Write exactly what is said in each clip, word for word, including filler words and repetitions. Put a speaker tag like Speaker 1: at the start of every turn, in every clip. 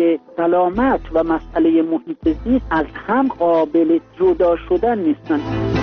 Speaker 1: مسئله سلامت و مسئله محیط زیست از هم قابل جدا شدن نیستن.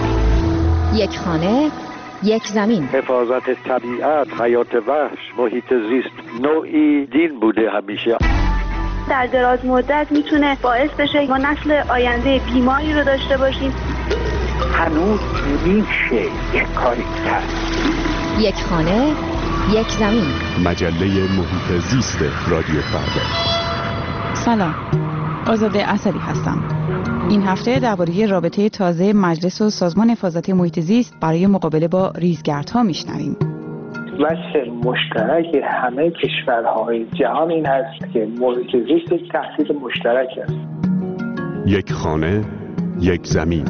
Speaker 2: یک خانه، یک زمین.
Speaker 3: حفاظت طبیعت، حیات وحش، محیط زیست نوعی دین بوده همیشه.
Speaker 4: در دراز مدت میتونه باعث بشه ما نسل آینده بیماری رو داشته باشیم.
Speaker 5: هنوز میشه یک کاری کرد.
Speaker 2: یک خانه، یک زمین.
Speaker 6: مجله محیط زیست رادیو فردا.
Speaker 7: سلام، آزاده اصلی هستم. این هفته درباره رابطه تازه مجلس و سازمان حفاظت محیط زیست برای مقابله با ریزگردها میشنویم.
Speaker 8: وجه مشترک همه کشورهای جهان این هست که محیط زیست یک تهدید مشترک است.
Speaker 6: یک خانه، یک زمین.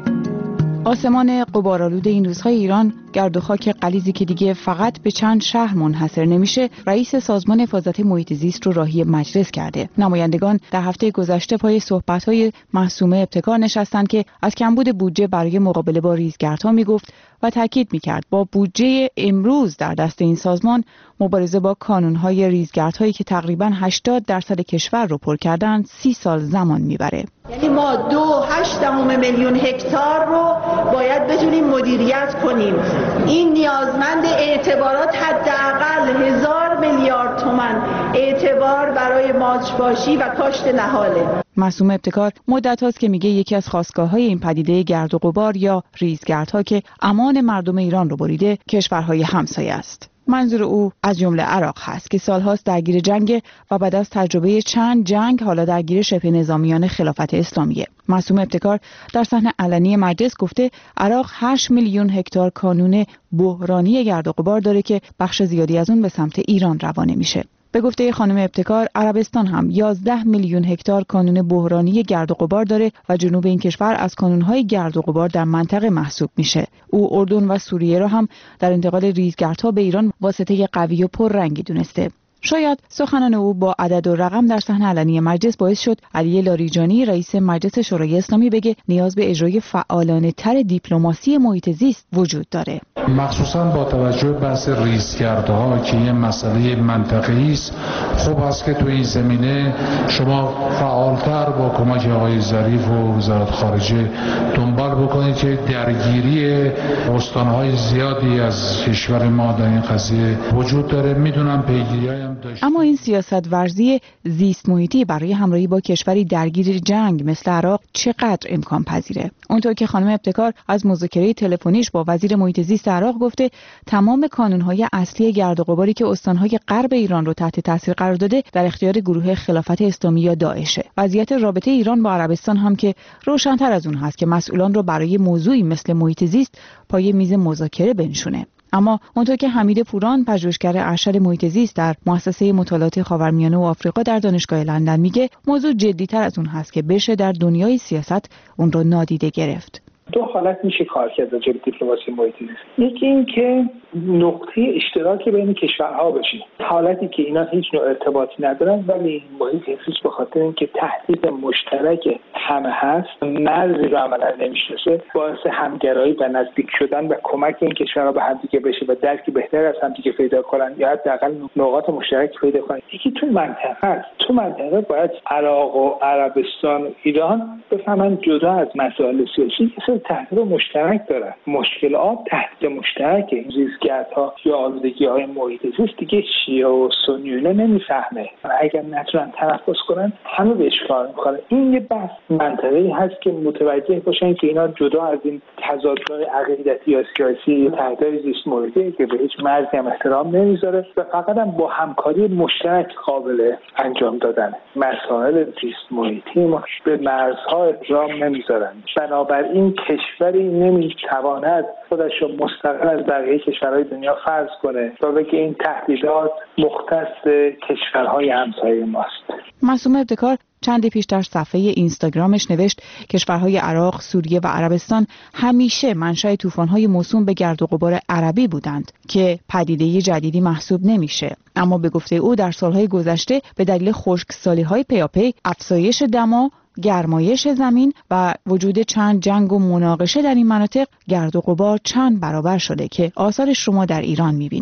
Speaker 7: آسمان غبارآلود این روزهای ایران، گرد و خاک غلیظی که دیگه فقط به چند شهر منحصر نمیشه، رئیس سازمان حفاظت محیط زیست رو راهی مجلس کرده. نمایندگان در هفته گذشته پای صحبت‌های معصومه ابتکار نشستند که از کمبود بودجه برای مقابله با ریزگردها میگفت و تاکید میکرد با بودجه امروز در دست این سازمان مبارزه با کانون‌های ریزگردهایی که تقریباً هشتاد درصد کشور رو پر کردن سی سال زمان میبره.
Speaker 9: یعنی ما دو هشت دهم میلیون هکتار رو باید بتونیم مدیریت کنیم. این نیازمند اعتبارات حداقل هزار میلیارد تومان اعتبار برای ماچ‌باشی و کاشت نهاله.
Speaker 7: معصومه ابتکار مدت هاست که میگه یکی از خاستگاه‌های این پدیده گرد و غبار یا ریزگردها که امان مردم ایران رو بریده کشورهای همسایه است. منظور او از جمله عراق هست که سالهاست درگیر جنگ و بعد از تجربه چند جنگ حالا درگیر شبه نظامیان خلافت اسلامیه. معصومه ابتکار در صحنه علنی مجلس گفته عراق هشت میلیون هکتار کانون بحرانی گرد و غبار داره که بخش زیادی از اون به سمت ایران روانه میشه. به گفته خانم ابتکار عربستان هم یازده میلیون هکتار کانون بحرانی گرد و غبار داره و جنوب این کشور از کانون‌های گرد و غبار در منطقه محسوب میشه. او اردن و سوریه را هم در انتقال ریزگردها به ایران واسطه قوی و پررنگی دونسته. شاید سخنان او با عدد و رقم در صحنه علنی مجلس باعث شد علی لاریجانی رئیس مجلس شورای اسلامی بگه نیاز به اجرای فعالانه تر دیپلماسی محیط زیست وجود داره.
Speaker 10: مخصوصا با توجه به بحث ریزگردها که یه مسئله منطقه‌ای است، خوب است که تو این زمینه شما فعالتر با کمک آقای ظریف و وزارت خارجه دنبال بکنید که درگیری استان‌های زیادی از کشور ما در این قضیه وجود داره. میدونم پیگیری
Speaker 7: اما این سیاست ورزی زیست محیطی برای همراهی با کشوری درگیر جنگ مثل عراق چقدر امکان پذیره؟ اونطور که خانم ابتکار از مذاکره تلفنیش با وزیر محیط زیست عراق گفته تمام کانون‌های اصلی گرد و غباری که استان‌های غرب ایران رو تحت تاثیر قرار داده در اختیار گروه خلافت اسلامی یا داعشه. وضعیت رابطه ایران با عربستان هم که روشن‌تر از اون هست که مسئولان رو برای موضوعی مثل محیط زیست پای میز مذاکره بنشونه. اما اونطور که حمید پوران پژوهشگر ارشد محیط زیست در مؤسسه مطالعات خاورمیانه و آفریقا در دانشگاه لندن میگه موضوع جدی‌تر از اون هست که بشه در دنیای سیاست اون رو نادیده گرفت.
Speaker 8: دو حالت میشه کار کرد در دیپلماسی محیط زیست. یکی این که نقطه اشتراک بین کشورها باشه، حالتی که اینا هیچ نوع ارتباطی ندارن ولی محیط زیست به خاطر اینکه تهدید مشترک همه هست، مرزی رو عملا نمیشناسه، باعث همگرایی و نزدیک شدن و کمک این کشورها به همدیگه بشه و درکی بهتر از همدیگه پیدا کنن یا حداقل نقاط مشترک پیدا کنن. یکی تو منطقه است. تو منطقه باید عراق و عربستان و ایران بفهمن جدا از مسائل سیاسی تهدید مشترک دارن. مشکلات تهدید مشترکه. ریزگردها یا آلودگی‌های محیط زیست دیگه شیعه و سنیونه نمیفهمه. اگر نتونن تنفس کنن همه بهش کار میکنه. این یه بحث منطقه‌ای هست که متوجه باشن که اینا جدا از این تضادهای عقیدتی یا سیاسی تهدید زیست محیطی که به هیچ مرزی هم احترام نمیذاره و فقط هم با همکاری مشترک قابل انجام دادن. مسائل زیست محیطی ما به مرزها احترام نمیذارن. بنابراین کشوری نمیتواند خودش رو مستقل از بقیه کشورهای دنیا فرض کنه و بگه این تهدیدات مختص کشورهای همسایه ماست.
Speaker 7: معصومه ابتکار چندی پیش در صفحه اینستاگرامش نوشت کشورهای عراق، سوریه و عربستان همیشه منشأ طوفان‌های موسوم به گرد و غبار عربی بودند که پدیده جدیدی محسوب نمیشه. اما به گفته او در سالهای گذشته به دلیل خشکسالی‌های پیاپی، افزایش دما، گرمایش زمین و وجود چند جنگ و مناقشه در این مناطق گرد و غبار چند برابر شده که آثارش رو ما در ایران می‌بینیم.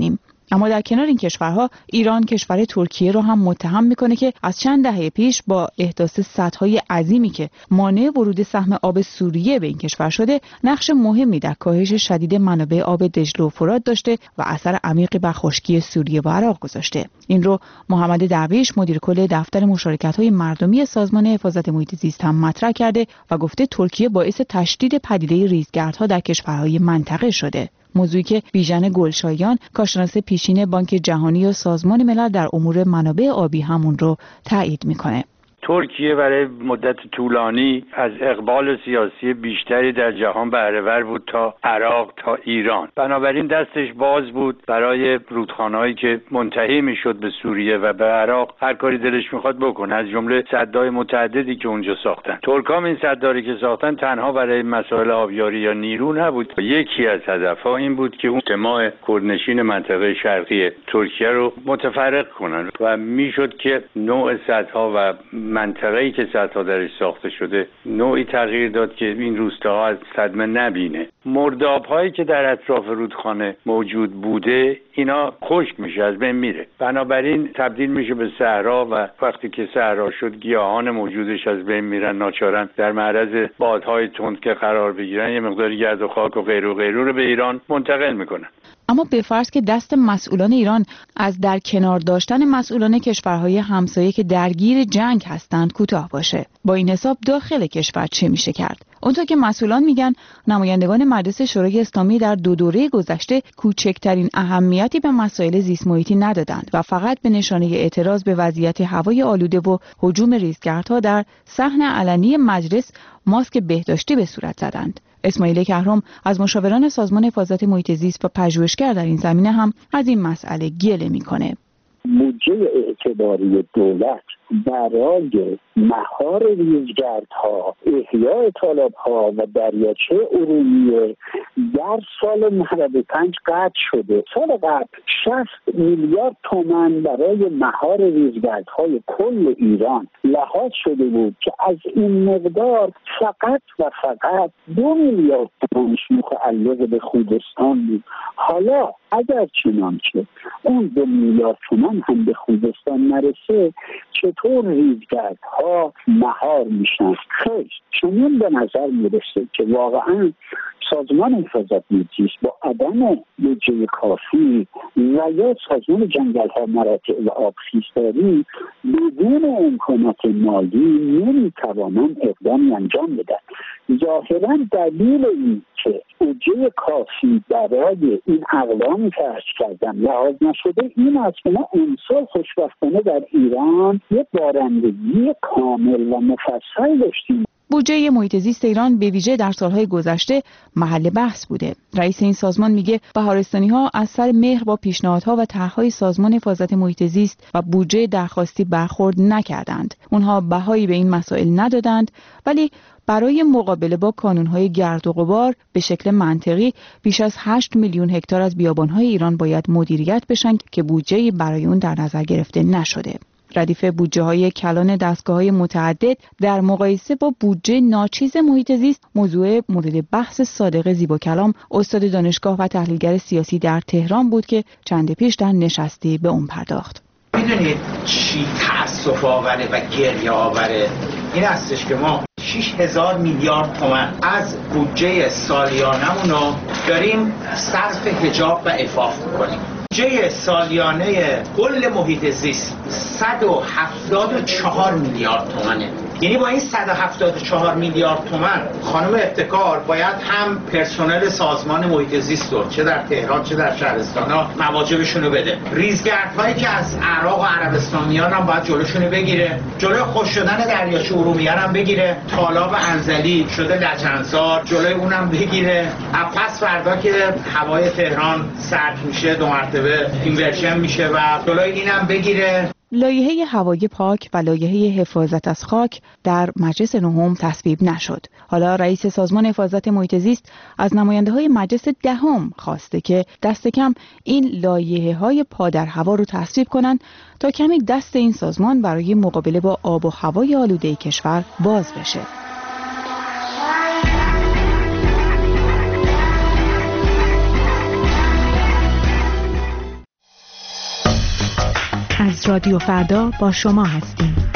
Speaker 7: اما در کنار این کشورها ایران کشور ترکیه رو هم متهم میکنه که از چند دهه پیش با احداث سدهای عظیمی که مانع ورود سهم آب سوریه به این کشور شده نقش مهمی در کاهش شدید منابع آب دجله و فرات داشته و اثر عمیقی بر خشکی سوریه و عراق گذاشته. این رو محمد درویش مدیر کل دفتر مشارکت‌های مردمی سازمان حفاظت محیط زیست هم مطرح کرده و گفته ترکیه باعث تشدید پدیده ریزگردها در کشورهای منطقه شده. موضوعی که بیژن گلشایان کارشناس پیشین بانک جهانی و سازمان ملل در امور منابع آبی همون رو تایید میکنه.
Speaker 11: ترکیه برای مدت طولانی از اقبال سیاسی بیشتری در جهان بهره ور بود تا عراق تا ایران. بنابراین دستش باز بود برای رودخانه‌هایی که منتهی میشد به سوریه و به عراق هر کاری دلش میخواد بکنه، از جمله سدهای متعددی که اونجا ساختن. ترکام این سداری که ساختن تنها برای مسائل آبیاری یا نیرو نبود. یکی از هدفها این بود که اجتماع کردنشین منطقه شرقی ترکیه رو متفرق کنن و میشد که نوع سدها و منطقه‌ای که سدها درش ساخته شده نوعی تغییر داد که این روستاها از صدمه نبینه. مرداب‌هایی که در اطراف رودخانه موجود بوده اینا خشک میشه، از بین میره، بنابراین تبدیل میشه به صحرا و وقتی که صحرا شد گیاهان موجودش از بین میرن، ناچارن در معرض بادهای تند که قرار بگیرن یه مقداری گرد و خاک و غیر و غیره رو به ایران منتقل میکنن.
Speaker 7: اما به فرض که دست مسئولان ایران از در کنار داشتن مسئولان کشورهای همسایه که درگیر جنگ هستند کوتاه باشه، با این حساب داخل کشور چه میشه کرد؟ اونطور که مسئولان میگن نمایندگان مجلس شورای اسلامی در دو دوره گذشته کوچکترین اهمیتی به مسائل زیست محیطی ندادند و فقط به نشانه اعتراض به وضعیت هوای آلوده و هجوم ریزگردها در صحن علنی مجلس ماسک بهداشتی به صورت زدند. اسماعیل کهرم از مشاوران سازمان حفاظت محیط زیست و پژوهشگر در این زمینه هم از این مسئله گله میکنه.
Speaker 5: بودجه اعتباری دولت برای مهار ریزگردها، احیاء تالاب‌ها و دریاچه ارومیه در سال نود و پنج قطع شده. سال قبل شصت میلیارد تومان برای مهار ریزگردهای کل ایران لحاظ شده بود که از این مقدار فقط و فقط دو میلیارد تومانش متعلق به خوزستان بود. حالا اگر چنانچه اون دو میلیارد تومان هم به خوزستان نرسه چطور ریزگردها مهار میشن؟ خیلی چنین به نظر میرسه که واقعا سازمان حفاظت محیط زیست با عدم بودجه کافی و یا سازمان جنگل ها مراتع و آبخیزداری بدون امکانات مالی نمیتوانند اقدامی انجام بدن. ظاهرا دلیل این که بودجه کافی برای این اقدامی که عرض کردم لحاظ نشده این است که ما امسال خوشبختانه در ایران یک بارندگی کامل و مفصل داشتیم.
Speaker 7: بودجه محیط زیست ایران به ویژه در سالهای گذشته محل بحث بوده. رئیس این سازمان میگه بهارستانی‌ها از سر مهر با پیشنهادها و طرح‌های سازمان حفاظت محیط زیست و بودجه درخواستی برخورد نکردند. اونها بهایی به این مسائل ندادند، ولی برای مقابله با کانون‌های گرد و غبار به شکل منطقی بیش از هشت میلیون هکتار از بیابان‌های ایران باید مدیریت بشن که بودجه‌ای برای اون در نظر گرفته نشده. ردیف بودجه‌های کلان دستگاه‌های متعدد در مقایسه با بودجه ناچیز محیط زیست موضوع مورد بحث صادق زیباکلام استاد دانشگاه و تحلیلگر سیاسی در تهران بود که چند پیش در نشستی به اون پرداخت.
Speaker 12: میدونید چی تأسف آوره و گریه آوره؟ این هستش که ما شش هزار میلیارد تومان از بودجه سالیانمون رو داریم صرف حجاب و عفاف میکنیم. بودجه سالیانه کل محیط زیست صد و هفتاد و چهار میلیارد تومانه. یعنی با این صد و هفتاد و چهار میلیارد تومان خانم ابتکار باید هم پرسنل سازمان محیط زیست رو چه در تهران چه در شهرستان‌ها مواجبشون رو بده. ریزگردهایی که از عراق و عربستان میان هم باید جلوشون رو بگیره، جلوی خشک شدن دریاچه ارومیه هم بگیره، تالاب انزلی شده لجنزار جلوی اونم بگیره. پس فردا که هوای تهران سرد میشه دو مرتبه اینورژن میشه و جلوی اینم بگیره.
Speaker 7: لایحه هوای پاک و لایحه حفاظت از خاک در مجلس نهم تصویب نشد. حالا رئیس سازمان حفاظت محیط زیست از نماینده‌های مجلس دهم خواسته که دست کم این لایحه‌های پا در هوا رو تصویب کنند تا کمی دست این سازمان برای مقابله با آب و هوای آلوده کشور باز بشه.
Speaker 13: رادیو فردا با شما هستیم.